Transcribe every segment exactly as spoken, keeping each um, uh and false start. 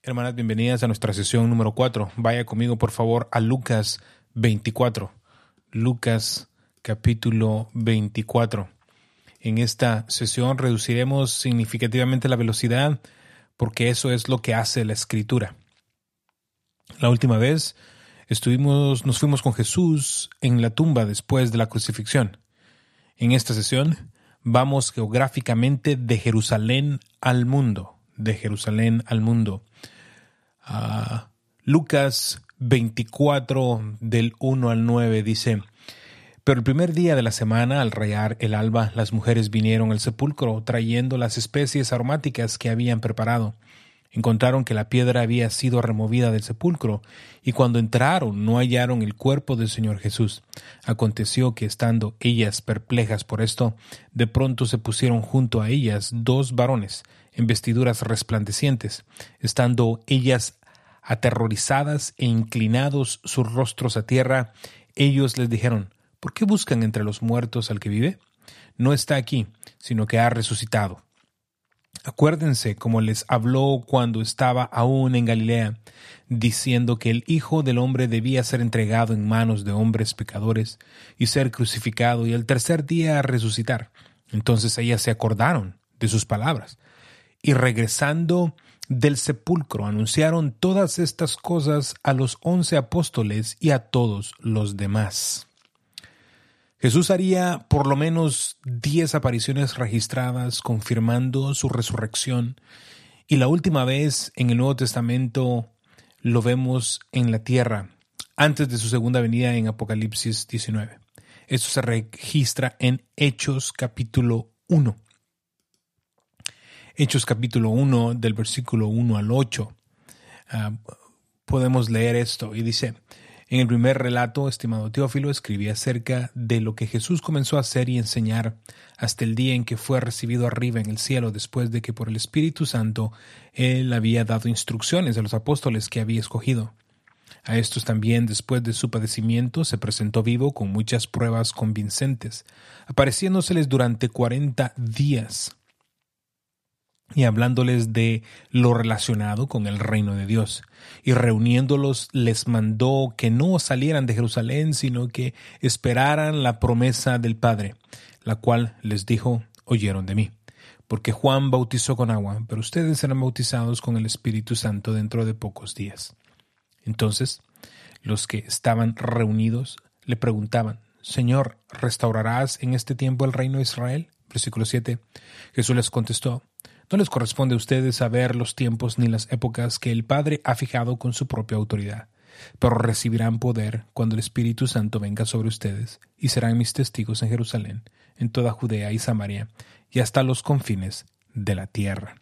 Hermanas, bienvenidas a nuestra sesión número cuatro. Vaya conmigo, por favor, a Lucas veinticuatro. Lucas capítulo veinticuatro. En esta sesión reduciremos significativamente la velocidad porque eso es lo que hace la Escritura. La última vez estuvimos, nos fuimos con Jesús en la tumba después de la crucifixión. En esta sesión vamos geográficamente de Jerusalén al mundo, de Jerusalén al mundo. Uh, Lucas veinticuatro del uno al nueve dice: Pero el primer día de la semana, al rayar el alba, las mujeres vinieron al sepulcro trayendo las especies aromáticas que habían preparado. Encontraron que la piedra había sido removida del sepulcro, y cuando entraron no hallaron el cuerpo del Señor Jesús. Aconteció que, estando ellas perplejas por esto, de pronto se pusieron junto a ellas dos varones en vestiduras resplandecientes. Estando ellas aterrorizadas e inclinados sus rostros a tierra, ellos les dijeron: ¿Por qué buscan entre los muertos al que vive? No está aquí, sino que ha resucitado. Acuérdense cómo les habló cuando estaba aún en Galilea, diciendo que el Hijo del Hombre debía ser entregado en manos de hombres pecadores y ser crucificado y al tercer día resucitar. Entonces ellas se acordaron de sus palabras y, regresando del sepulcro, anunciaron todas estas cosas a los once apóstoles y a todos los demás. Jesús haría por lo menos diez apariciones registradas confirmando su resurrección, y la última vez en el Nuevo Testamento lo vemos en la tierra, antes de su segunda venida en Apocalipsis diecinueve. Esto se registra en Hechos capítulo uno. Hechos capítulo uno, del versículo uno al ocho. Uh, podemos leer esto y dice: En el primer relato, estimado Teófilo, escribí acerca de lo que Jesús comenzó a hacer y enseñar hasta el día en que fue recibido arriba en el cielo, después de que por el Espíritu Santo Él había dado instrucciones a los apóstoles que había escogido. A estos también, después de su padecimiento, se presentó vivo con muchas pruebas convincentes, apareciéndoseles durante cuarenta días y hablándoles de lo relacionado con el reino de Dios. Y reuniéndolos les mandó que no salieran de Jerusalén, sino que esperaran la promesa del Padre, la cual les dijo: oyeron de mí. Porque Juan bautizó con agua, pero ustedes serán bautizados con el Espíritu Santo dentro de pocos días. Entonces los que estaban reunidos le preguntaban: Señor, ¿restaurarás en este tiempo el reino de Israel? Versículo siete. Jesús les contestó: No les corresponde a ustedes saber los tiempos ni las épocas que el Padre ha fijado con su propia autoridad, pero recibirán poder cuando el Espíritu Santo venga sobre ustedes, y serán mis testigos en Jerusalén, en toda Judea y Samaria, y hasta los confines de la tierra.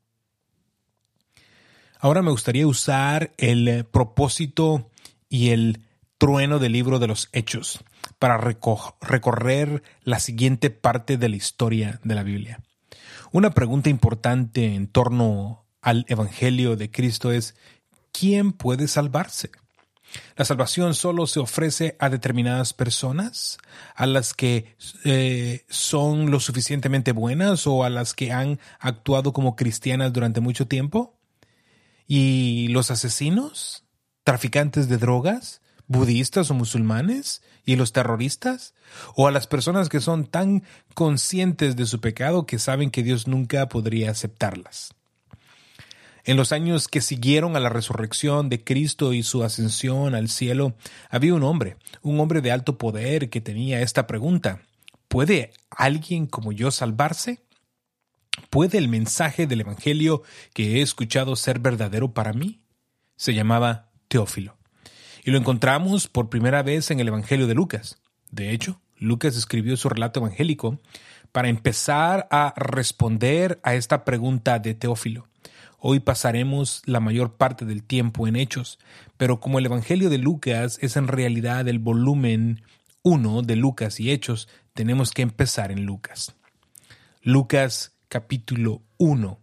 Ahora me gustaría usar el propósito y el trueno del libro de los Hechos para reco- recorrer la siguiente parte de la historia de la Biblia. Una pregunta importante en torno al Evangelio de Cristo es: ¿quién puede salvarse? ¿La salvación solo se ofrece a determinadas personas, a las que eh, son lo suficientemente buenas o a las que han actuado como cristianas durante mucho tiempo? ¿Y los asesinos, traficantes de drogas, budistas o musulmanes, y los terroristas? ¿O a las personas que son tan conscientes de su pecado que saben que Dios nunca podría aceptarlas? En los años que siguieron a la resurrección de Cristo y su ascensión al cielo, había un hombre, un hombre de alto poder que tenía esta pregunta: ¿puede alguien como yo salvarse? ¿Puede el mensaje del Evangelio que he escuchado ser verdadero para mí? Se llamaba Teófilo. Y lo encontramos por primera vez en el Evangelio de Lucas. De hecho, Lucas escribió su relato evangélico para empezar a responder a esta pregunta de Teófilo. Hoy pasaremos la mayor parte del tiempo en Hechos, pero como el Evangelio de Lucas es en realidad el volumen uno de Lucas y Hechos, tenemos que empezar en Lucas. Lucas capítulo uno.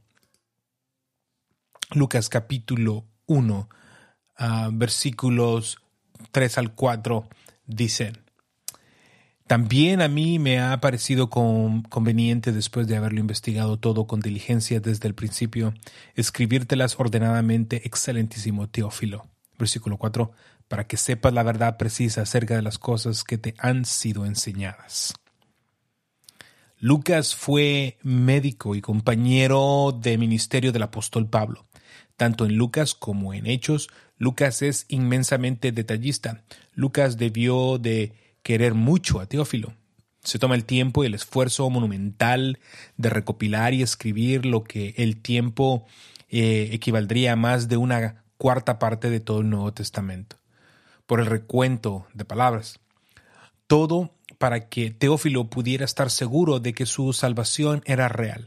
Lucas capítulo uno. Uh, versículos tres al cuatro dicen: También a mí me ha parecido con, conveniente, después de haberlo investigado todo con diligencia desde el principio, escribírtelas ordenadamente, excelentísimo Teófilo. Versículo cuatro, para que sepas la verdad precisa acerca de las cosas que te han sido enseñadas. Lucas fue médico y compañero de ministerio del apóstol Pablo. Tanto en Lucas como en Hechos, Lucas es inmensamente detallista. Lucas debió de querer mucho a Teófilo. Se toma el tiempo y el esfuerzo monumental de recopilar y escribir lo que el tiempo eh, equivaldría a más de una cuarta parte de todo el Nuevo Testamento, por el recuento de palabras. Todo para que Teófilo pudiera estar seguro de que su salvación era real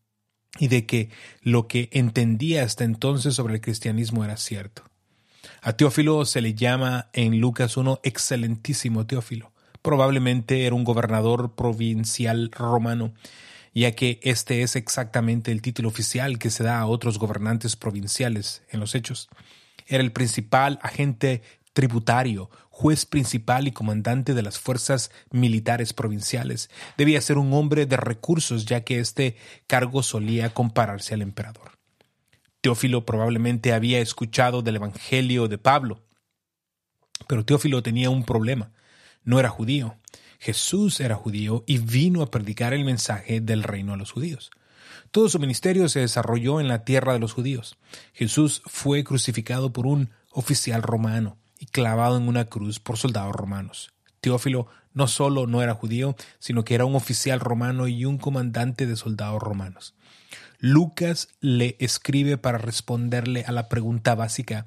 y de que lo que entendía hasta entonces sobre el cristianismo era cierto. A Teófilo se le llama en Lucas uno excelentísimo Teófilo. Probablemente era un gobernador provincial romano, ya que este es exactamente el título oficial que se da a otros gobernantes provinciales en los Hechos. Era el principal agente tributario, juez principal y comandante de las fuerzas militares provinciales. Debía ser un hombre de recursos, ya que este cargo solía compararse al emperador. Teófilo probablemente había escuchado del Evangelio de Pablo, pero Teófilo tenía un problema. No era judío. Jesús era judío y vino a predicar el mensaje del reino a los judíos. Todo su ministerio se desarrolló en la tierra de los judíos. Jesús fue crucificado por un oficial romano y clavado en una cruz por soldados romanos. Teófilo no solo no era judío, sino que era un oficial romano y un comandante de soldados romanos. Lucas le escribe para responderle a la pregunta básica: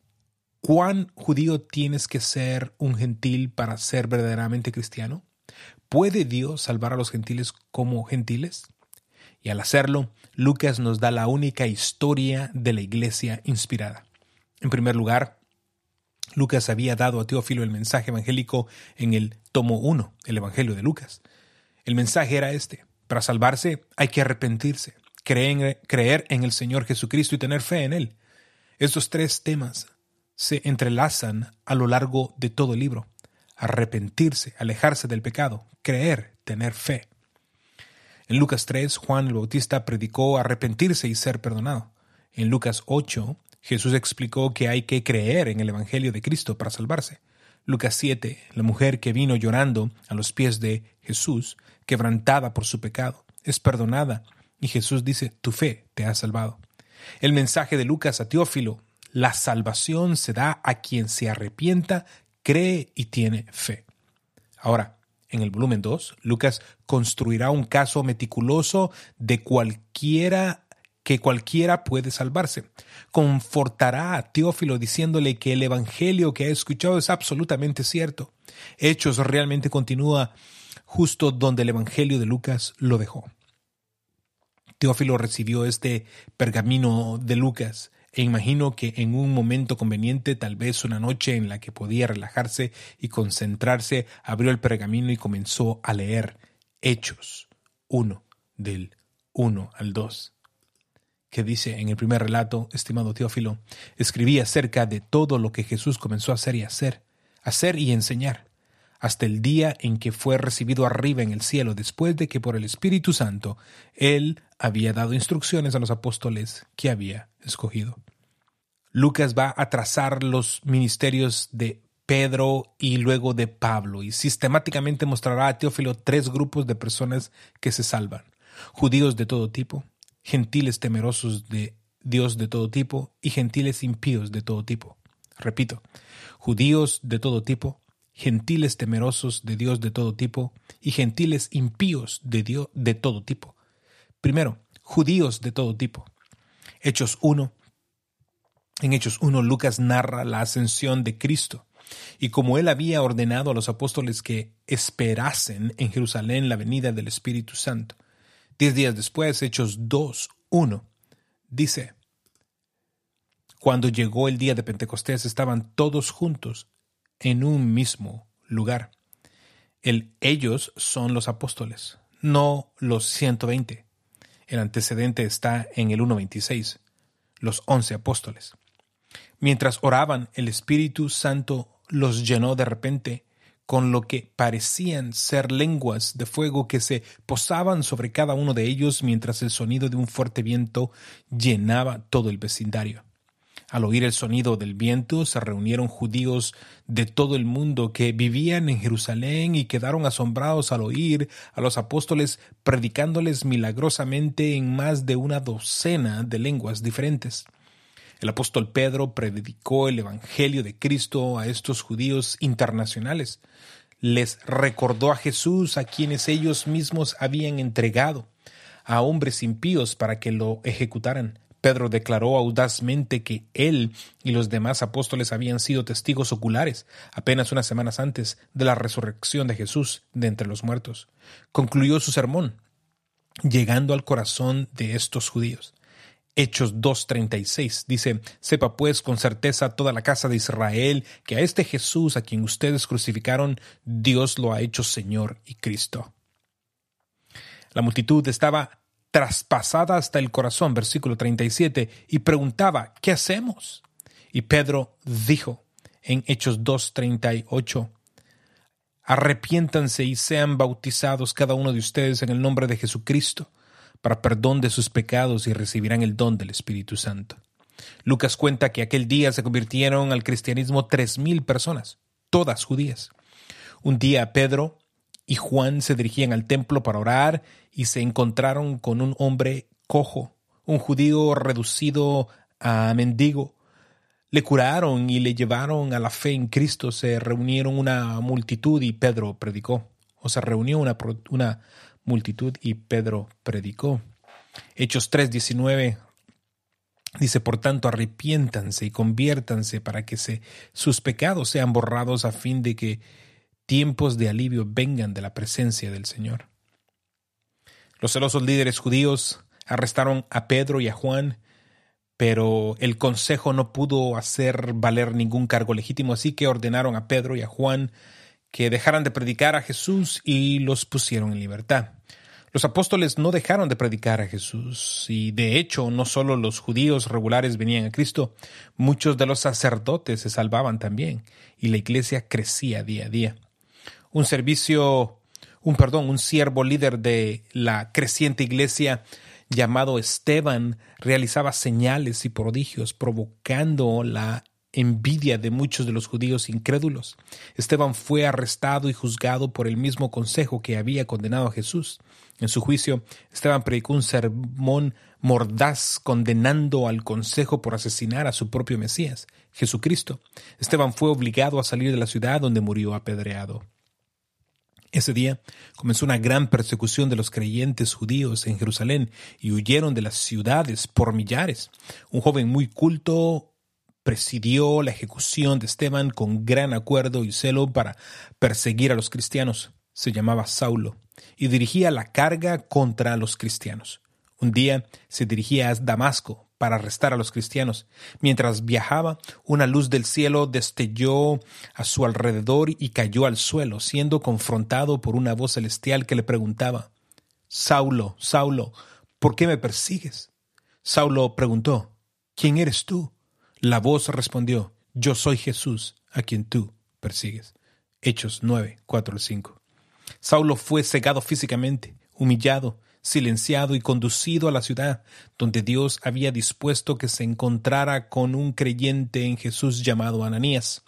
¿cuán judío tienes que ser un gentil para ser verdaderamente cristiano? ¿Puede Dios salvar a los gentiles como gentiles? Y al hacerlo, Lucas nos da la única historia de la iglesia inspirada. En primer lugar, Lucas había dado a Teófilo el mensaje evangélico en el tomo uno, el Evangelio de Lucas. El mensaje era este: para salvarse hay que arrepentirse, creer, creer en el Señor Jesucristo y tener fe en Él. Estos tres temas se entrelazan a lo largo de todo el libro: arrepentirse, alejarse del pecado, creer, tener fe. En Lucas tres, Juan el Bautista predicó arrepentirse y ser perdonado. En Lucas ocho, Jesús explicó que hay que creer en el Evangelio de Cristo para salvarse. Lucas siete, la mujer que vino llorando a los pies de Jesús, quebrantada por su pecado, es perdonada y Jesús dice: tu fe te ha salvado. El mensaje de Lucas a Teófilo: la salvación se da a quien se arrepienta, cree y tiene fe. Ahora, en el volumen dos, Lucas construirá un caso meticuloso de cualquiera que cualquiera puede salvarse. Confortará a Teófilo diciéndole que el evangelio que ha escuchado es absolutamente cierto. Hechos realmente continúa justo donde el evangelio de Lucas lo dejó. Teófilo recibió este pergamino de Lucas e imagino que en un momento conveniente, tal vez una noche en la que podía relajarse y concentrarse, abrió el pergamino y comenzó a leer Hechos uno, del uno al dos. Que dice en el primer relato: estimado Teófilo, escribí acerca de todo lo que Jesús comenzó a hacer y hacer, hacer y enseñar, hasta el día en que fue recibido arriba en el cielo, después de que por el Espíritu Santo Él había dado instrucciones a los apóstoles que había escogido. Lucas va a trazar los ministerios de Pedro y luego de Pablo, y sistemáticamente mostrará a Teófilo tres grupos de personas que se salvan: judíos de todo tipo, gentiles temerosos de Dios de todo tipo y gentiles impíos de todo tipo. Repito, judíos de todo tipo, gentiles temerosos de Dios de todo tipo y gentiles impíos de Dios de todo tipo. Primero, judíos de todo tipo. Hechos uno. En Hechos uno, Lucas narra la ascensión de Cristo, y como él había ordenado a los apóstoles que esperasen en Jerusalén la venida del Espíritu Santo. Diez días después, Hechos dos, uno, dice: cuando llegó el día de Pentecostés, estaban todos juntos en un mismo lugar. El ellos son los apóstoles, no los ciento veinte. El antecedente está en el uno veintiséis, los once apóstoles. Mientras oraban, el Espíritu Santo los llenó de repente con lo que parecían ser lenguas de fuego que se posaban sobre cada uno de ellos mientras el sonido de un fuerte viento llenaba todo el vecindario. Al oír el sonido del viento se reunieron judíos de todo el mundo que vivían en Jerusalén y quedaron asombrados al oír a los apóstoles predicándoles milagrosamente en más de una docena de lenguas diferentes. El apóstol Pedro predicó el evangelio de Cristo a estos judíos internacionales. Les recordó a Jesús, a quienes ellos mismos habían entregado a hombres impíos para que lo ejecutaran. Pedro declaró audazmente que él y los demás apóstoles habían sido testigos oculares apenas unas semanas antes de la resurrección de Jesús de entre los muertos. Concluyó su sermón, llegando al corazón de estos judíos. Hechos dos treinta y seis dice: «Sepa pues con certeza toda la casa de Israel que a este Jesús a quien ustedes crucificaron, Dios lo ha hecho Señor y Cristo». La multitud estaba traspasada hasta el corazón, versículo treinta y siete, y preguntaba: ¿qué hacemos? Y Pedro dijo en Hechos dos treinta y ocho: «Arrepiéntanse y sean bautizados cada uno de ustedes en el nombre de Jesucristo para perdón de sus pecados y recibirán el don del Espíritu Santo». Lucas cuenta que aquel día se convirtieron al cristianismo tres mil personas, todas judías. Un día Pedro y Juan se dirigían al templo para orar y se encontraron con un hombre cojo, un judío reducido a mendigo. Le curaron y le llevaron a la fe en Cristo. Se reunieron una multitud y Pedro predicó. O se reunió una, una multitud y Pedro predicó. Hechos tres diecinueve dice: «Por tanto, arrepiéntanse y conviértanse para que se, sus pecados sean borrados a fin de que tiempos de alivio vengan de la presencia del Señor». Los celosos líderes judíos arrestaron a Pedro y a Juan, pero el consejo no pudo hacer valer ningún cargo legítimo, así que ordenaron a Pedro y a Juan que dejaran de predicar a Jesús y los pusieron en libertad. Los apóstoles no dejaron de predicar a Jesús y, de hecho, no solo los judíos regulares venían a Cristo, muchos de los sacerdotes se salvaban también y la iglesia crecía día a día. Un servicio, un perdón, un siervo líder de la creciente iglesia llamado Esteban realizaba señales y prodigios provocando la envidia de muchos de los judíos incrédulos. Esteban fue arrestado y juzgado por el mismo consejo que había condenado a Jesús. En su juicio, Esteban predicó un sermón mordaz condenando al consejo por asesinar a su propio Mesías, Jesucristo. Esteban fue obligado a salir de la ciudad donde murió apedreado. Ese día comenzó una gran persecución de los creyentes judíos en Jerusalén y huyeron de las ciudades por millares. Un joven muy culto presidió la ejecución de Esteban con gran acuerdo y celo para perseguir a los cristianos. Se llamaba Saulo y dirigía la carga contra los cristianos. Un día se dirigía a Damasco para arrestar a los cristianos. Mientras viajaba, una luz del cielo destelló a su alrededor y cayó al suelo, siendo confrontado por una voz celestial que le preguntaba: «Saulo, Saulo, ¿por qué me persigues?» Saulo preguntó: «¿Quién eres tú?» La voz respondió: «Yo soy Jesús, a quien tú persigues». Hechos nueve, cuatro al cinco. Saulo fue cegado físicamente, humillado, silenciado y conducido a la ciudad donde Dios había dispuesto que se encontrara con un creyente en Jesús llamado Ananías.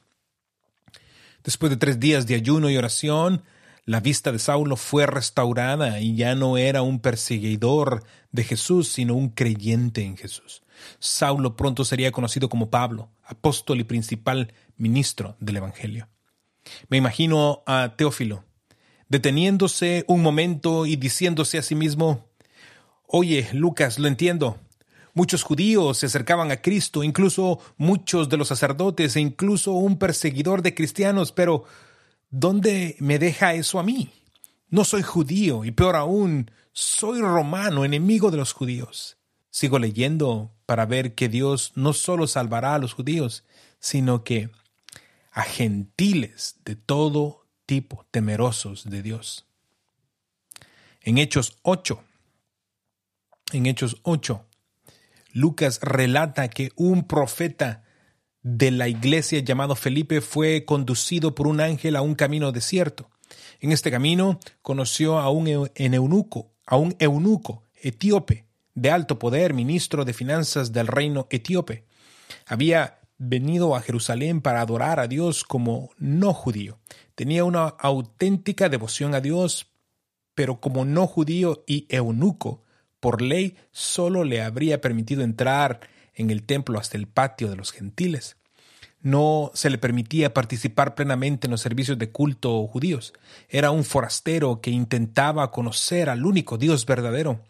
Después de tres días de ayuno y oración, la vista de Saulo fue restaurada y ya no era un perseguidor de Jesús, sino un creyente en Jesús. Saulo pronto sería conocido como Pablo, apóstol y principal ministro del Evangelio. Me imagino a Teófilo deteniéndose un momento y diciéndose a sí mismo: «Oye, Lucas, lo entiendo. Muchos judíos se acercaban a Cristo, incluso muchos de los sacerdotes e incluso un perseguidor de cristianos, pero ¿dónde me deja eso a mí? No soy judío y peor aún, soy romano, enemigo de los judíos». Sigo leyendo para ver que Dios no solo salvará a los judíos, sino que a gentiles de todo tipo, temerosos de Dios. En Hechos ocho, en Hechos ocho, Lucas relata que un profeta de la iglesia llamado Felipe fue conducido por un ángel a un camino desierto. En este camino conoció a un eunuco, a un eunuco etíope de alto poder, ministro de finanzas del reino etíope. Había venido a Jerusalén para adorar a Dios como no judío. Tenía una auténtica devoción a Dios, pero como no judío y eunuco, por ley solo le habría permitido entrar en el templo hasta el patio de los gentiles. No se le permitía participar plenamente en los servicios de culto judíos. Era un forastero que intentaba conocer al único Dios verdadero.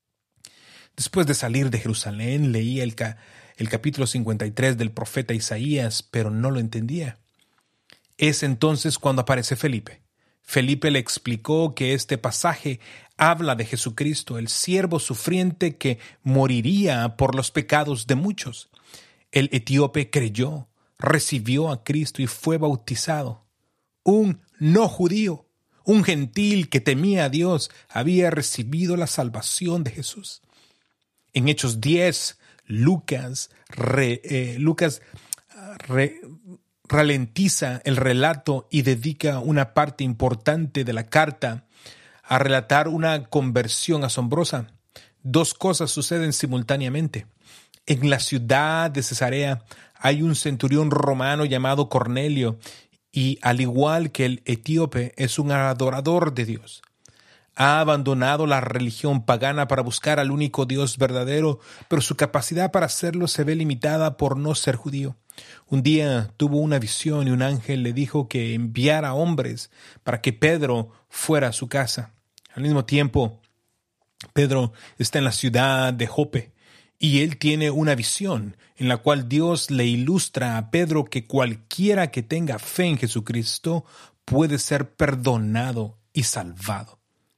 Después de salir de Jerusalén, leía el, ca- el capítulo cincuenta y tres del profeta Isaías, pero no lo entendía. Es entonces cuando aparece Felipe. Felipe le explicó que este pasaje habla de Jesucristo, el siervo sufriente que moriría por los pecados de muchos. El etíope creyó, recibió a Cristo y fue bautizado. Un no judío, un gentil que temía a Dios, había recibido la salvación de Jesús. En Hechos diez, Lucas, re, eh, Lucas re, ralentiza el relato y dedica una parte importante de la carta a relatar una conversión asombrosa. Dos cosas suceden simultáneamente. En la ciudad de Cesarea hay un centurión romano llamado Cornelio y, al igual que el etíope, es un adorador de Dios. Ha abandonado la religión pagana para buscar al único Dios verdadero, pero su capacidad para hacerlo se ve limitada por no ser judío. Un día tuvo una visión y un ángel le dijo que enviara hombres para que Pedro fuera a su casa. Al mismo tiempo, Pedro está en la ciudad de Jope y él tiene una visión en la cual Dios le ilustra a Pedro que cualquiera que tenga fe en Jesucristo puede ser perdonado y salvado.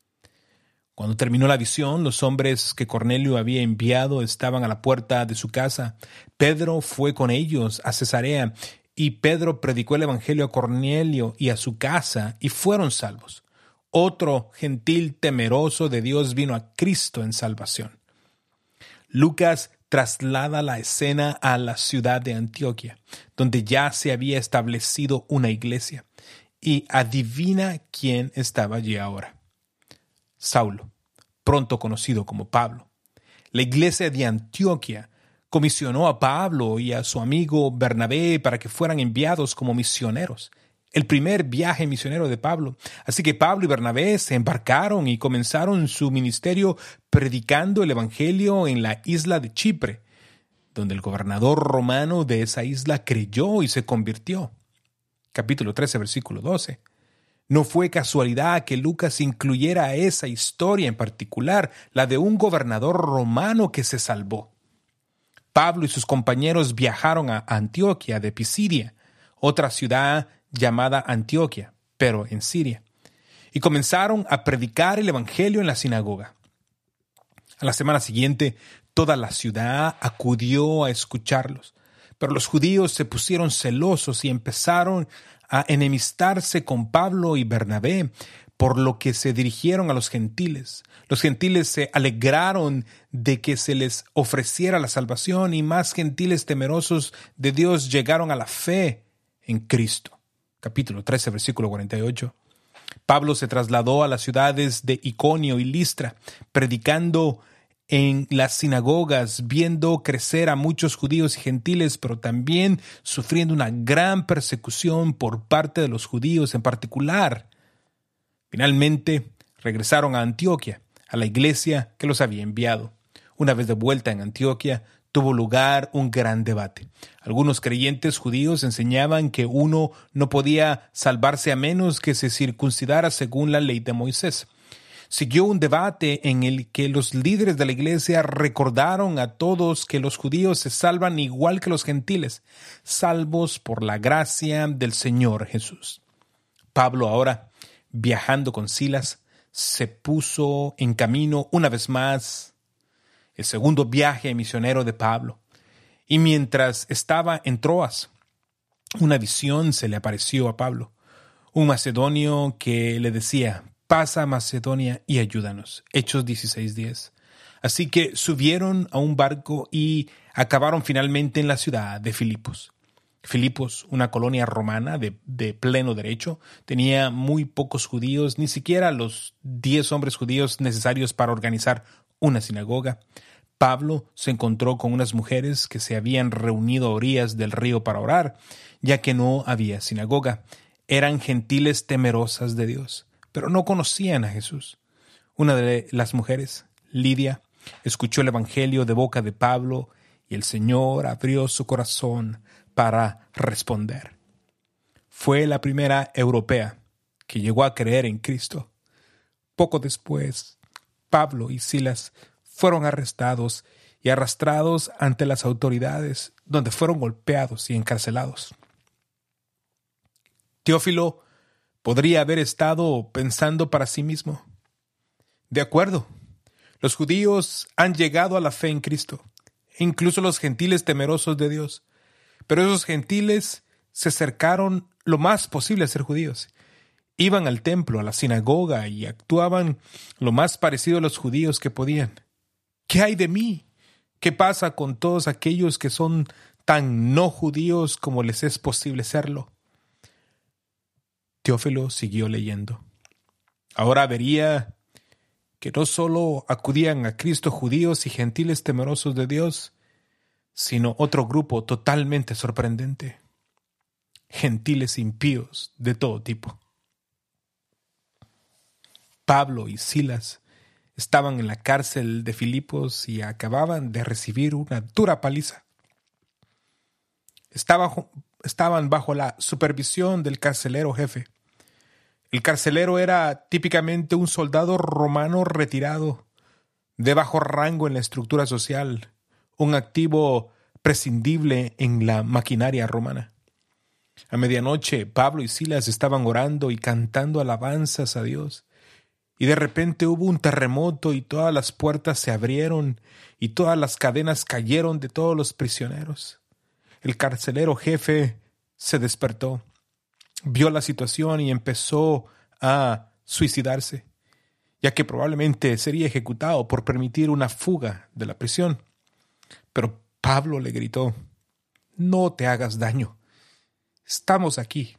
Cuando terminó la visión, los hombres que Cornelio había enviado estaban a la puerta de su casa. Pedro fue con ellos a Cesarea y Pedro predicó el evangelio a Cornelio y a su casa y fueron salvos. Otro gentil temeroso de Dios vino a Cristo en salvación. Lucas traslada la escena a la ciudad de Antioquía, donde ya se había establecido una iglesia, y adivina quién estaba allí ahora. Saulo, pronto conocido como Pablo. La iglesia de Antioquía comisionó a Pablo y a su amigo Bernabé para que fueran enviados como misioneros. El primer viaje misionero de Pablo. Así que Pablo y Bernabé se embarcaron y comenzaron su ministerio predicando el evangelio en la isla de Chipre, donde el gobernador romano de esa isla creyó y se convirtió. Capítulo trece, versículo doce. No fue casualidad que Lucas incluyera esa historia en particular, la de un gobernador romano que se salvó. Pablo y sus compañeros viajaron a Antioquía de Pisidia, otra ciudad llamada Antioquía, pero en Siria, y comenzaron a predicar el evangelio en la sinagoga. A la semana siguiente, toda la ciudad acudió a escucharlos, pero los judíos se pusieron celosos y empezaron a enemistarse con Pablo y Bernabé, por lo que se dirigieron a los gentiles. Los gentiles se alegraron de que se les ofreciera la salvación y más gentiles temerosos de Dios llegaron a la fe en Cristo. Capítulo trece, versículo cuarenta y ocho. Pablo se trasladó a las ciudades de Iconio y Listra, predicando en las sinagogas, viendo crecer a muchos judíos y gentiles, pero también sufriendo una gran persecución por parte de los judíos en particular. Finalmente, regresaron a Antioquía, a la iglesia que los había enviado. Una vez de vuelta en Antioquía, tuvo lugar un gran debate. Algunos creyentes judíos enseñaban que uno no podía salvarse a menos que se circuncidara según la ley de Moisés. Siguió un debate en el que los líderes de la iglesia recordaron a todos que los judíos se salvan igual que los gentiles, salvos por la gracia del Señor Jesús. Pablo, ahora viajando con Silas, se puso en camino una vez más, el segundo viaje misionero de Pablo. Y mientras estaba en Troas, una visión se le apareció a Pablo, un macedonio que le decía: pasa a Macedonia y ayúdanos. Hechos dieciséis diez. Así que subieron a un barco y acabaron finalmente en la ciudad de Filipos. Filipos, una colonia romana de, de pleno derecho, tenía muy pocos judíos, ni siquiera los diez hombres judíos necesarios para organizar una sinagoga. Pablo se encontró con unas mujeres que se habían reunido a orillas del río para orar, ya que no había sinagoga. Eran gentiles temerosas de Dios, pero no conocían a Jesús. Una de las mujeres, Lidia, escuchó el evangelio de boca de Pablo y el Señor abrió su corazón para responder. Fue la primera europea que llegó a creer en Cristo. Poco después, Pablo y Silas fueron arrestados y arrastrados ante las autoridades, donde fueron golpeados y encarcelados. Teófilo podría haber estado pensando para sí mismo: de acuerdo, los judíos han llegado a la fe en Cristo, e incluso los gentiles temerosos de Dios, pero esos gentiles se acercaron lo más posible a ser judíos. Iban al templo, a la sinagoga, y actuaban lo más parecido a los judíos que podían. ¿Qué hay de mí? ¿Qué pasa con todos aquellos que son tan no judíos como les es posible serlo? Teófilo siguió leyendo. Ahora vería que no solo acudían a Cristo judíos y gentiles temerosos de Dios, sino otro grupo totalmente sorprendente: gentiles impíos de todo tipo. Pablo y Silas estaban en la cárcel de Filipos y acababan de recibir una dura paliza. Estaban, estaban bajo la supervisión del carcelero jefe. El carcelero era típicamente un soldado romano retirado, de bajo rango en la estructura social, un activo prescindible en la maquinaria romana. A medianoche, Pablo y Silas estaban orando y cantando alabanzas a Dios, y de repente hubo un terremoto y todas las puertas se abrieron y todas las cadenas cayeron de todos los prisioneros. El carcelero jefe se despertó, vio la situación y empezó a suicidarse, ya que probablemente sería ejecutado por permitir una fuga de la prisión. Pero Pablo le gritó: «No te hagas daño, estamos aquí».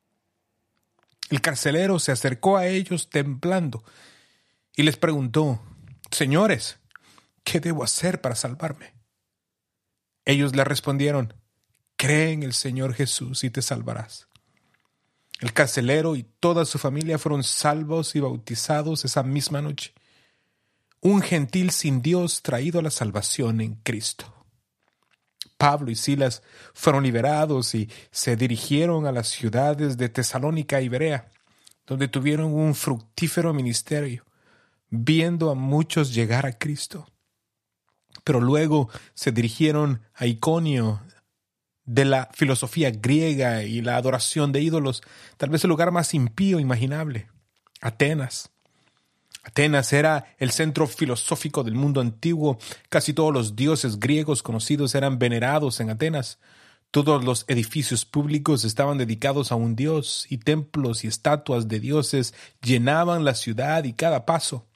El carcelero se acercó a ellos temblando y les preguntó: «Señores, ¿qué debo hacer para salvarme?». Ellos le respondieron: «Cree en el Señor Jesús y te salvarás». El carcelero y toda su familia fueron salvos y bautizados esa misma noche. Un gentil sin Dios traído a la salvación en Cristo. Pablo y Silas fueron liberados y se dirigieron a las ciudades de Tesalónica y Berea, donde tuvieron un fructífero ministerio, viendo a muchos llegar a Cristo. Pero luego se dirigieron a Iconio, de la filosofía griega y la adoración de ídolos, tal vez el lugar más impío imaginable: Atenas. Atenas era el centro filosófico del mundo antiguo. Casi todos los dioses griegos conocidos eran venerados en Atenas. Todos los edificios públicos estaban dedicados a un dios, y templos y estatuas de dioses llenaban la ciudad y cada paso.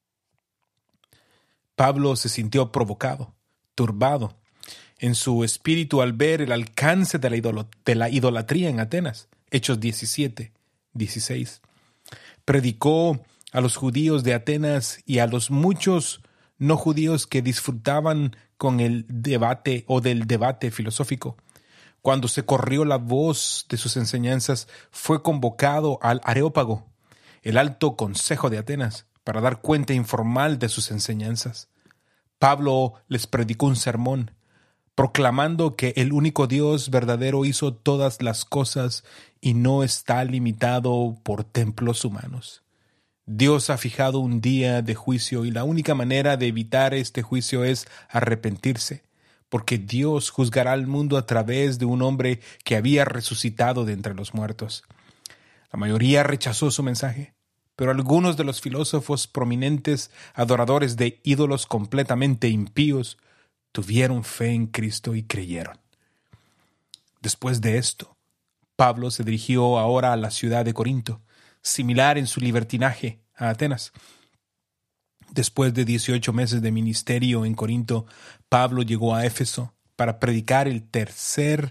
Pablo se sintió provocado, turbado en su espíritu al ver el alcance de la, idol- de la idolatría en Atenas. Hechos diecisiete, dieciséis. Predicó a los judíos de Atenas y a los muchos no judíos que disfrutaban con el debate o del debate filosófico. Cuando se corrió la voz de sus enseñanzas, fue convocado al Areópago, el alto consejo de Atenas, para dar cuenta informal de sus enseñanzas. Pablo les predicó un sermón, proclamando que el único Dios verdadero hizo todas las cosas y no está limitado por templos humanos. Dios ha fijado un día de juicio y la única manera de evitar este juicio es arrepentirse, porque Dios juzgará al mundo a través de un hombre que había resucitado de entre los muertos. La mayoría rechazó su mensaje, pero algunos de los filósofos prominentes, adoradores de ídolos completamente impíos, tuvieron fe en Cristo y creyeron. Después de esto, Pablo se dirigió ahora a la ciudad de Corinto, similar en su libertinaje a Atenas. Después de dieciocho meses de ministerio en Corinto, Pablo llegó a Éfeso para predicar el tercer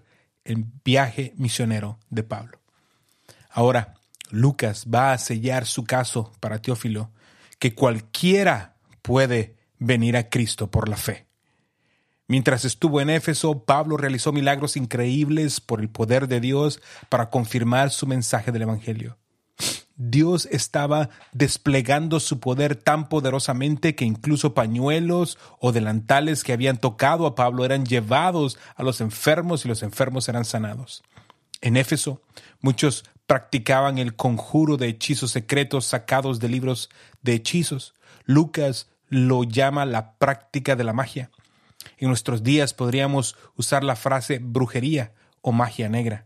el viaje misionero de Pablo. Ahora, Lucas va a sellar su caso para Teófilo, que cualquiera puede venir a Cristo por la fe. Mientras estuvo en Éfeso, Pablo realizó milagros increíbles por el poder de Dios para confirmar su mensaje del Evangelio. Dios estaba desplegando su poder tan poderosamente que incluso pañuelos o delantales que habían tocado a Pablo eran llevados a los enfermos y los enfermos eran sanados. En Éfeso, muchos practicaban el conjuro de hechizos secretos sacados de libros de hechizos. Lucas lo llama la práctica de la magia. En nuestros días podríamos usar la frase brujería o magia negra.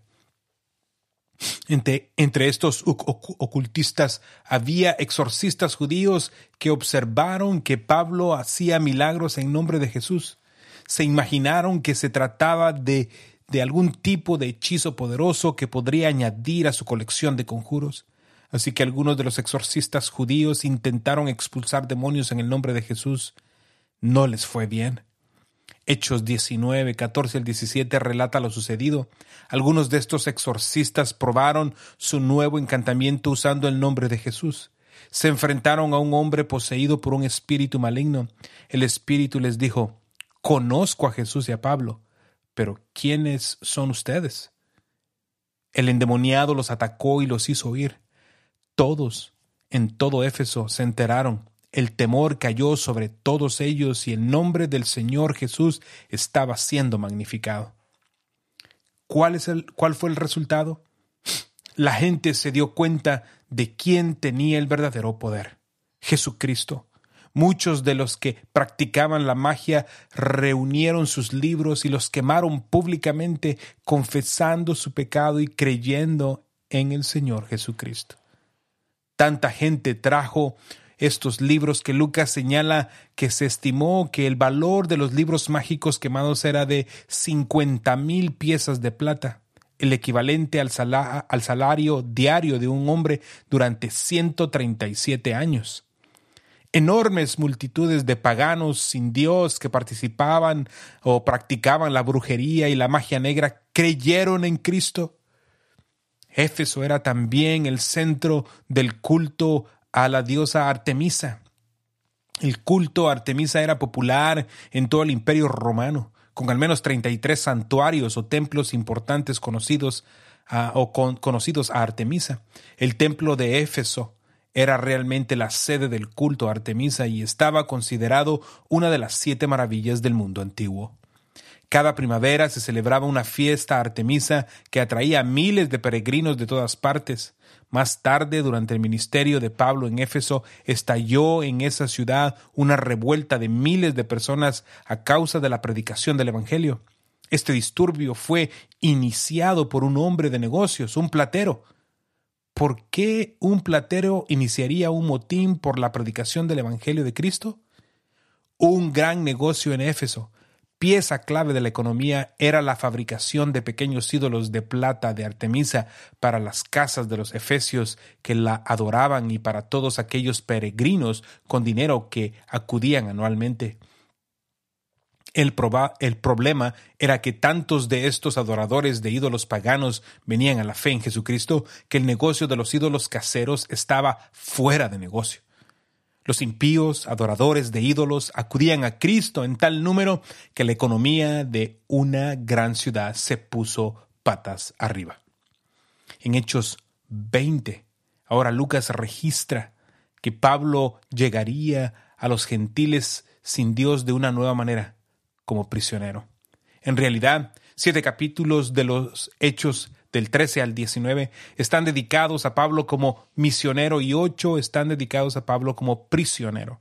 Entre, entre estos ocultistas había exorcistas judíos que observaron que Pablo hacía milagros en nombre de Jesús. Se imaginaron que se trataba de, de algún tipo de hechizo poderoso que podría añadir a su colección de conjuros. Así que algunos de los exorcistas judíos intentaron expulsar demonios en el nombre de Jesús. No les fue bien. Hechos diecinueve, catorce al diecisiete relata lo sucedido. Algunos de estos exorcistas probaron su nuevo encantamiento usando el nombre de Jesús. Se enfrentaron a un hombre poseído por un espíritu maligno. El espíritu les dijo: «Conozco a Jesús y a Pablo, pero ¿quiénes son ustedes?». El endemoniado los atacó y los hizo huir. Todos, en todo Éfeso, se enteraron. El temor cayó sobre todos ellos y el nombre del Señor Jesús estaba siendo magnificado. ¿Cuál es el, cuál fue el resultado? La gente se dio cuenta de quién tenía el verdadero poder: Jesucristo. Muchos de los que practicaban la magia reunieron sus libros y los quemaron públicamente, confesando su pecado y creyendo en el Señor Jesucristo. Tanta gente trajo estos libros que Lucas señala que se estimó que el valor de los libros mágicos quemados era de cincuenta mil piezas de plata, el equivalente al, sala, al salario diario de un hombre durante ciento treinta y siete años. Enormes multitudes de paganos sin Dios que participaban o practicaban la brujería y la magia negra creyeron en Cristo. Éfeso era también el centro del culto a la diosa Artemisa. El culto a Artemisa era popular en todo el Imperio Romano, con al menos treinta y tres santuarios o templos importantes conocidos a, o con, conocidos a Artemisa. El templo de Éfeso era realmente la sede del culto a Artemisa y estaba considerado una de las siete maravillas del mundo antiguo. Cada primavera se celebraba una fiesta a Artemisa que atraía a miles de peregrinos de todas partes. Más tarde, durante el ministerio de Pablo en Éfeso, estalló en esa ciudad una revuelta de miles de personas a causa de la predicación del Evangelio. Este disturbio fue iniciado por un hombre de negocios, un platero. ¿Por qué un platero iniciaría un motín por la predicación del Evangelio de Cristo? Un gran negocio en Éfeso. Pieza clave de la economía era la fabricación de pequeños ídolos de plata de Artemisa para las casas de los efesios que la adoraban y para todos aquellos peregrinos con dinero que acudían anualmente. El, proba- el problema era que tantos de estos adoradores de ídolos paganos venían a la fe en Jesucristo que el negocio de los ídolos caseros estaba fuera de negocio. Los impíos, adoradores de ídolos, acudían a Cristo en tal número que la economía de una gran ciudad se puso patas arriba. En Hechos veinte, ahora Lucas registra que Pablo llegaría a los gentiles sin Dios de una nueva manera, como prisionero. En realidad, siete capítulos de los Hechos del trece al diecinueve están dedicados a Pablo como misionero y ocho están dedicados a Pablo como prisionero.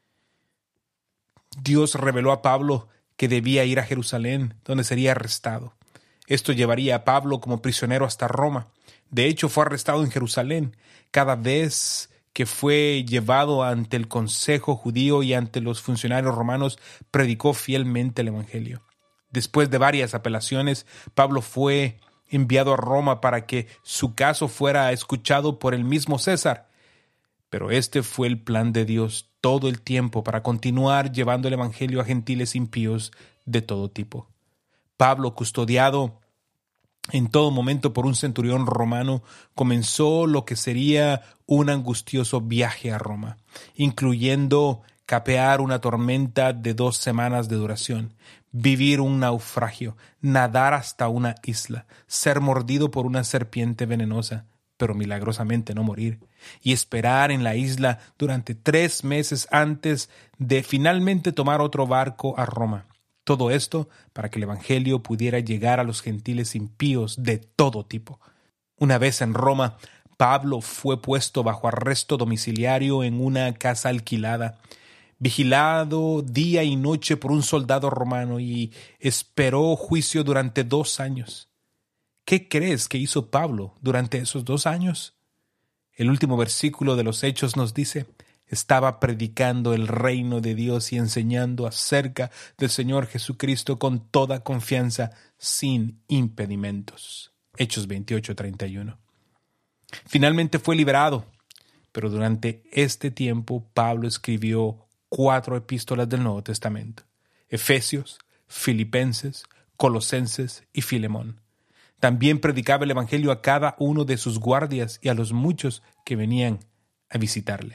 Dios reveló a Pablo que debía ir a Jerusalén, donde sería arrestado. Esto llevaría a Pablo como prisionero hasta Roma. De hecho, fue arrestado en Jerusalén. Cada vez que fue llevado ante el consejo judío y ante los funcionarios romanos, predicó fielmente el Evangelio. Después de varias apelaciones, Pablo fue enviado a Roma para que su caso fuera escuchado por el mismo César. Pero este fue el plan de Dios todo el tiempo para continuar llevando el Evangelio a gentiles impíos de todo tipo. Pablo, custodiado En todo momento, por un centurión romano, comenzó lo que sería un angustioso viaje a Roma, incluyendo capear una tormenta de dos semanas de duración, vivir un naufragio, nadar hasta una isla, ser mordido por una serpiente venenosa, pero milagrosamente no morir, y esperar en la isla durante tres meses antes de finalmente tomar otro barco a Roma. Todo esto para que el Evangelio pudiera llegar a los gentiles impíos de todo tipo. Una vez en Roma, Pablo fue puesto bajo arresto domiciliario en una casa alquilada, vigilado día y noche por un soldado romano, y esperó juicio durante dos años. ¿Qué crees que hizo Pablo durante esos dos años? El último versículo de los Hechos nos dice: estaba predicando el reino de Dios y enseñando acerca del Señor Jesucristo con toda confianza, sin impedimentos. Hechos veintiocho, treinta y uno. Finalmente fue liberado, pero durante este tiempo Pablo escribió cuatro epístolas del Nuevo Testamento: Efesios, Filipenses, Colosenses y Filemón. También predicaba el Evangelio a cada uno de sus guardias y a los muchos que venían a visitarle.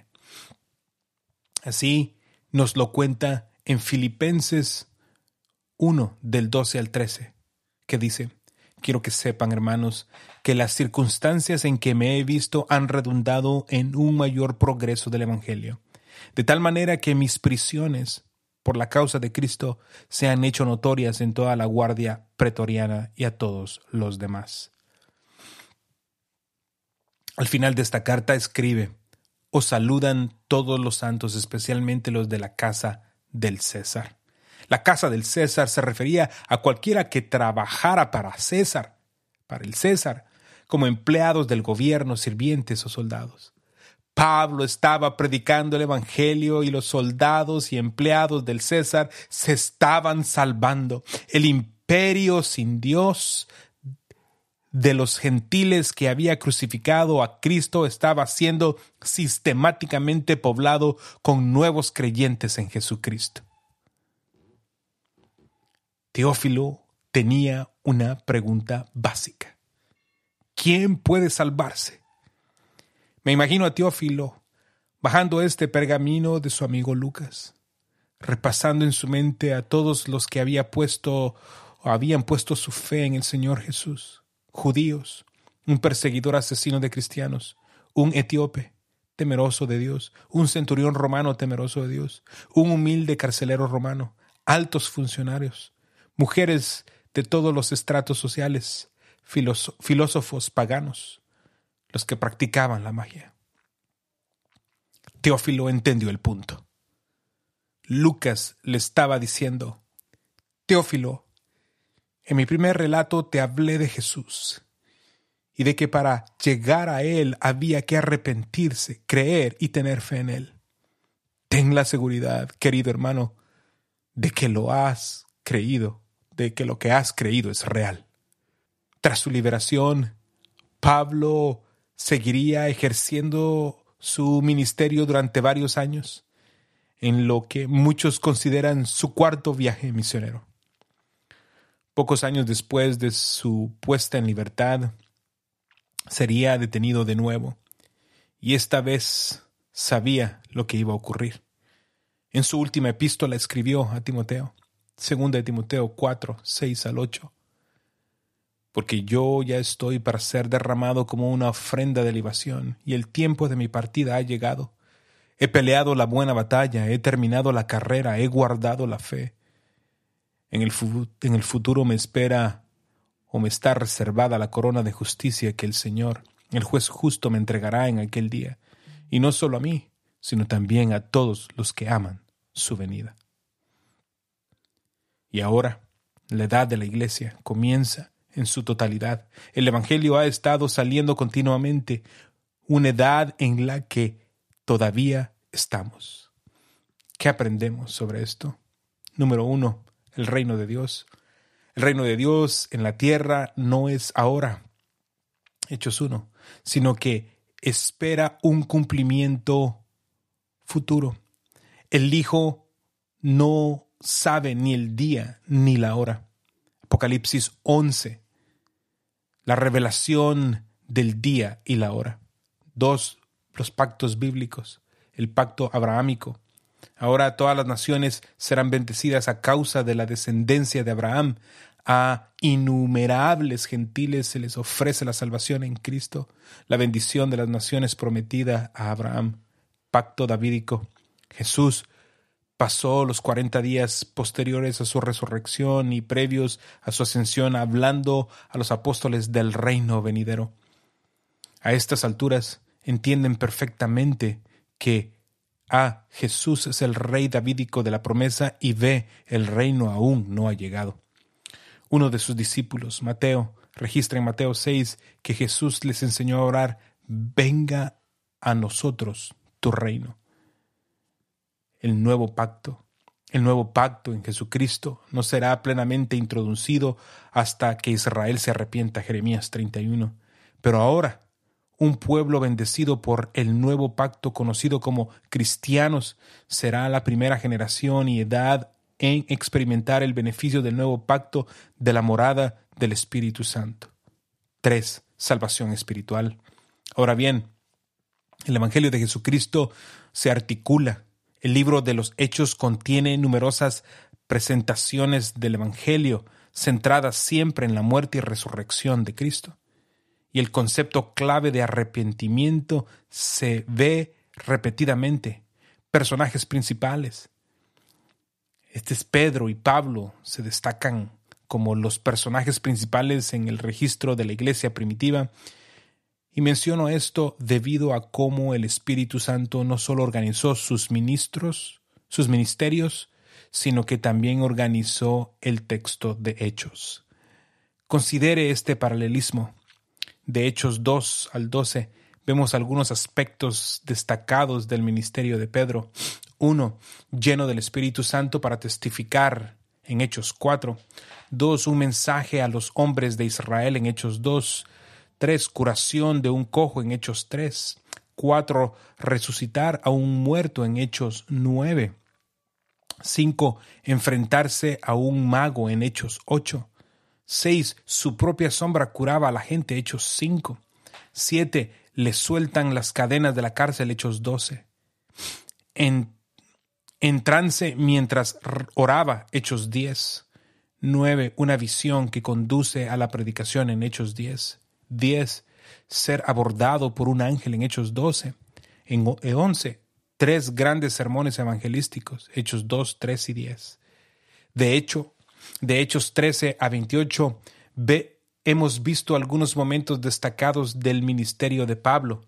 Así nos lo cuenta en Filipenses uno, del doce al trece, que dice: quiero que sepan, hermanos, que las circunstancias en que me he visto han redundado en un mayor progreso del Evangelio, de tal manera que mis prisiones por la causa de Cristo se han hecho notorias en toda la guardia pretoriana y a todos los demás. Al final de esta carta escribe: os saludan todos los santos, especialmente los de la casa del César. La casa del César se refería a cualquiera que trabajara para César, para el César, como empleados del gobierno, sirvientes o soldados. Pablo estaba predicando el Evangelio y los soldados y empleados del César se estaban salvando. El imperio sin Dios de los gentiles que había crucificado a Cristo estaba siendo sistemáticamente poblado con nuevos creyentes en Jesucristo. Teófilo tenía una pregunta básica: ¿quién puede salvarse? Me imagino a Teófilo bajando este pergamino de su amigo Lucas, repasando en su mente a todos los que había puesto o habían puesto su fe en el Señor Jesús: judíos, un perseguidor asesino de cristianos, un etíope temeroso de Dios, un centurión romano temeroso de Dios, un humilde carcelero romano, altos funcionarios, mujeres de todos los estratos sociales, filóso- filósofos paganos, los que practicaban la magia. Teófilo entendió el punto. Lucas le estaba diciendo: Teófilo, en mi primer relato te hablé de Jesús y de que para llegar a Él había que arrepentirse, creer y tener fe en Él. Ten la seguridad, querido hermano, de que lo has creído, de que lo que has creído es real. Tras su liberación, Pablo seguiría ejerciendo su ministerio durante varios años, en lo que muchos consideran su cuarto viaje misionero. Pocos años después de su puesta en libertad, sería detenido de nuevo, y esta vez sabía lo que iba a ocurrir. En su última epístola escribió a Timoteo, segunda de Timoteo cuatro, seis al ocho, porque yo ya estoy para ser derramado como una ofrenda de libación, y el tiempo de mi partida ha llegado. He peleado la buena batalla, he terminado la carrera, he guardado la fe. En el, fu- en el futuro me espera o me está reservada la corona de justicia que el Señor, el juez justo, me entregará en aquel día, y no solo a mí, sino también a todos los que aman su venida. Y ahora, la edad de la iglesia comienza en su totalidad. El Evangelio ha estado saliendo continuamente, una edad en la que todavía estamos. ¿Qué aprendemos sobre esto? Número uno, el reino de Dios. El reino de Dios en la tierra no es ahora, Hechos uno, sino que espera un cumplimiento futuro. El Hijo no sabe ni el día ni la hora. Apocalipsis once la revelación del día y la hora. Dos, los pactos bíblicos, el pacto abrahámico. Ahora todas las naciones serán bendecidas a causa de la descendencia de Abraham. A innumerables gentiles se les ofrece la salvación en Cristo, la bendición de las naciones prometida a Abraham. Pacto davídico. Jesús pasó los cuarenta días posteriores a su resurrección y previos a su ascensión hablando a los apóstoles del reino venidero. A estas alturas entienden perfectamente que A. Jesús es el rey davídico de la promesa y B. el reino aún no ha llegado. Uno de sus discípulos, Mateo, registra en Mateo seis que Jesús les enseñó a orar: venga a nosotros tu reino. El nuevo pacto, el nuevo pacto en Jesucristo no será plenamente introducido hasta que Israel se arrepienta, Jeremías treinta y uno. Pero ahora, un pueblo bendecido por el nuevo pacto conocido como cristianos será la primera generación y edad en experimentar el beneficio del nuevo pacto de la morada del Espíritu Santo. Tres. Salvación espiritual. Ahora bien, el Evangelio de Jesucristo se articula. El libro de los Hechos contiene numerosas presentaciones del Evangelio centradas siempre en la muerte y resurrección de Cristo. Y el concepto clave de arrepentimiento se ve repetidamente. Personajes principales. Este es Pedro y Pablo, se destacan como los personajes principales en el registro de la iglesia primitiva. Y menciono esto debido a cómo el Espíritu Santo no solo organizó sus ministros, sus ministerios, sino que también organizó el texto de Hechos. Considere este paralelismo. De Hechos dos al doce vemos algunos aspectos destacados del ministerio de Pedro. Uno, lleno del Espíritu Santo para testificar en Hechos cuatro. Dos, un mensaje a los hombres de Israel en Hechos dos. Tres, curación de un cojo en Hechos tres. Cuatro, resucitar a un muerto en Hechos nueve. Cinco, enfrentarse a un mago en Hechos ocho. Seis, su propia sombra curaba a la gente, Hechos cinco. Siete, le sueltan las cadenas de la cárcel, Hechos doce. En, en trance mientras oraba, Hechos diez. Nueve, una visión que conduce a la predicación en Hechos diez. Diez, ser abordado por un ángel en Hechos doce. En once, tres grandes sermones evangelísticos, Hechos dos, tres y diez. De hecho, de Hechos trece a veintiocho, ve, hemos visto algunos momentos destacados del ministerio de Pablo,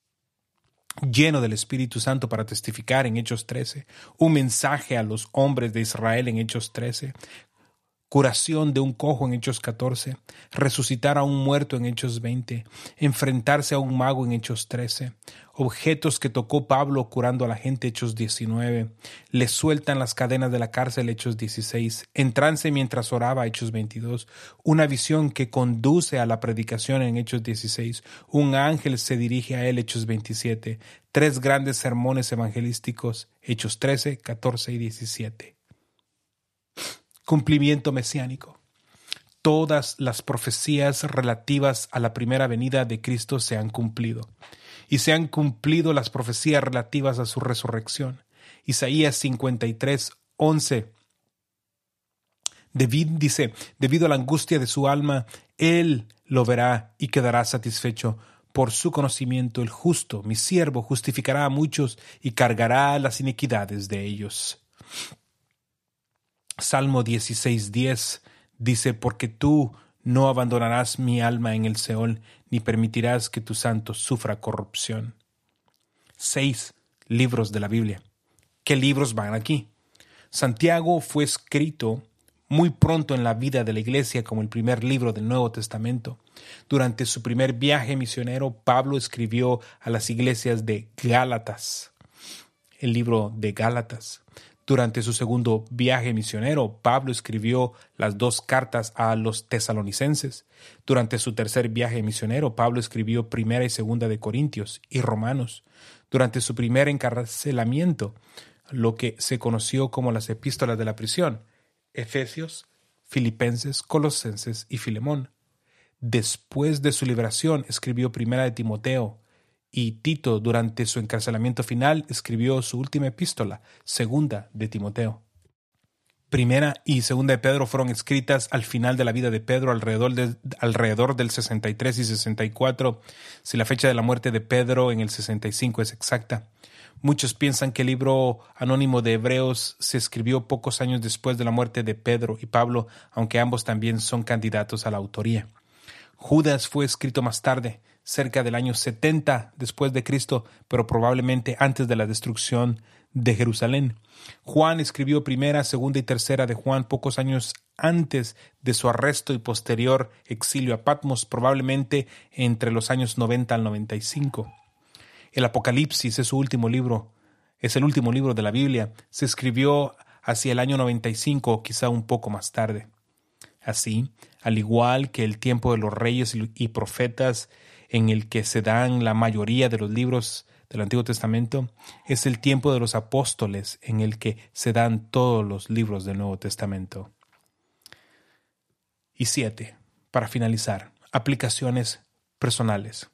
lleno del Espíritu Santo para testificar en Hechos trece, un mensaje a los hombres de Israel en Hechos trece, curación de un cojo en Hechos catorce, resucitar a un muerto en Hechos veinte, enfrentarse a un mago en Hechos trece, objetos que tocó Pablo curando a la gente Hechos diecinueve, le sueltan las cadenas de la cárcel Hechos dieciséis, en trance mientras oraba Hechos veintidós, una visión que conduce a la predicación en Hechos dieciséis, un ángel se dirige a él Hechos veintisiete, tres grandes sermones evangelísticos Hechos trece, catorce y diecisiete. Cumplimiento mesiánico. Todas las profecías relativas a la primera venida de Cristo se han cumplido, y se han cumplido las profecías relativas a su resurrección. Isaías cincuenta y tres, once. David dice, debido a la angustia de su alma, él lo verá y quedará satisfecho. Por su conocimiento el justo, mi siervo, justificará a muchos y cargará las iniquidades de ellos. Salmo dieciséis, diez dice, porque tú no abandonarás mi alma en el Seol, ni permitirás que tu santo sufra corrupción. Seis libros de la Biblia. ¿Qué libros van aquí? Santiago fue escrito muy pronto en la vida de la iglesia como el primer libro del Nuevo Testamento. Durante su primer viaje misionero, Pablo escribió a las iglesias de Gálatas, el libro de Gálatas. Durante su segundo viaje misionero, Pablo escribió las dos cartas a los tesalonicenses. Durante su tercer viaje misionero, Pablo escribió Primera y Segunda de Corintios y Romanos. Durante su primer encarcelamiento, lo que se conoció como las epístolas de la prisión, Efesios, Filipenses, Colosenses y Filemón. Después de su liberación, escribió Primera de Timoteo, y Tito, durante su encarcelamiento final, escribió su última epístola, Segunda de Timoteo. Primera y Segunda de Pedro fueron escritas al final de la vida de Pedro, alrededor, de, alrededor del sesenta y tres y sesenta y cuatro, si la fecha de la muerte de Pedro en el sesenta y cinco es exacta. Muchos piensan que el libro anónimo de Hebreos se escribió pocos años después de la muerte de Pedro y Pablo, aunque ambos también son candidatos a la autoría. Judas fue escrito más tarde, cerca del año setenta después de Cristo, pero probablemente antes de la destrucción de Jerusalén. Juan escribió Primera, Segunda y Tercera de Juan pocos años antes de su arresto y posterior exilio a Patmos, probablemente entre los años noventa al noventa y cinco. El Apocalipsis es su último libro, es el último libro de la Biblia. Se escribió hacia el año noventa y cinco o quizá un poco más tarde. Así, al igual que el tiempo de los reyes y profetas en el que se dan la mayoría de los libros del Antiguo Testamento, es el tiempo de los apóstoles en el que se dan todos los libros del Nuevo Testamento. Y siete, para finalizar, aplicaciones personales.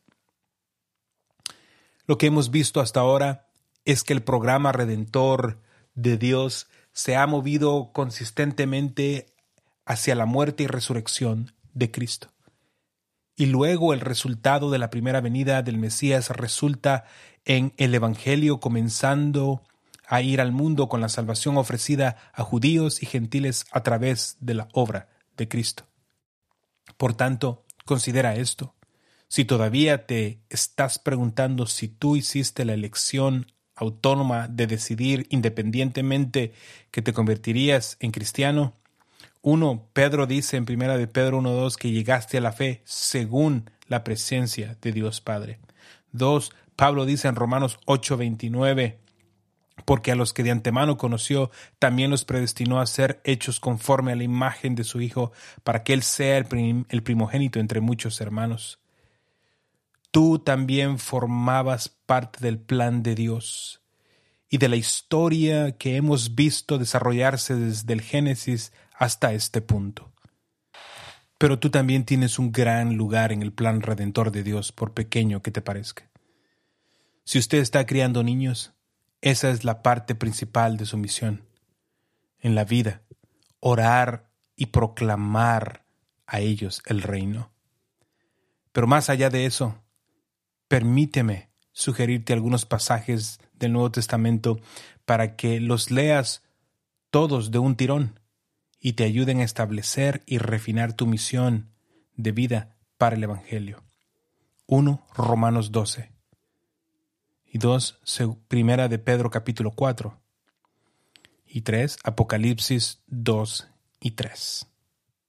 Lo que hemos visto hasta ahora es que el programa redentor de Dios se ha movido consistentemente hacia la muerte y resurrección de Cristo. Y luego el resultado de la primera venida del Mesías resulta en el Evangelio comenzando a ir al mundo con la salvación ofrecida a judíos y gentiles a través de la obra de Cristo. Por tanto, considera esto. Si todavía te estás preguntando si tú hiciste la elección autónoma de decidir independientemente que te convertirías en cristiano, uno, Pedro dice en Primera de Pedro uno dos que llegaste a la fe según la presencia de Dios Padre. Dos, Pablo dice en Romanos ocho veintinueve, porque a los que de antemano conoció, también los predestinó a ser hechos conforme a la imagen de su Hijo, para que Él sea el, prim- el primogénito entre muchos hermanos. Tú también formabas parte del plan de Dios y de la historia que hemos visto desarrollarse desde el Génesis hasta este punto. Pero tú también tienes un gran lugar en el plan redentor de Dios, por pequeño que te parezca. Si usted está criando niños, esa es la parte principal de su misión en la vida, orar y proclamar a ellos el reino. Pero más allá de eso, permíteme sugerirte algunos pasajes del Nuevo Testamento para que los leas todos de un tirón y te ayuden a establecer y refinar tu misión de vida para el Evangelio. Uno, Romanos doce. Y dos, Primera de Pedro capítulo cuatro. Y tres, Apocalipsis dos y tres.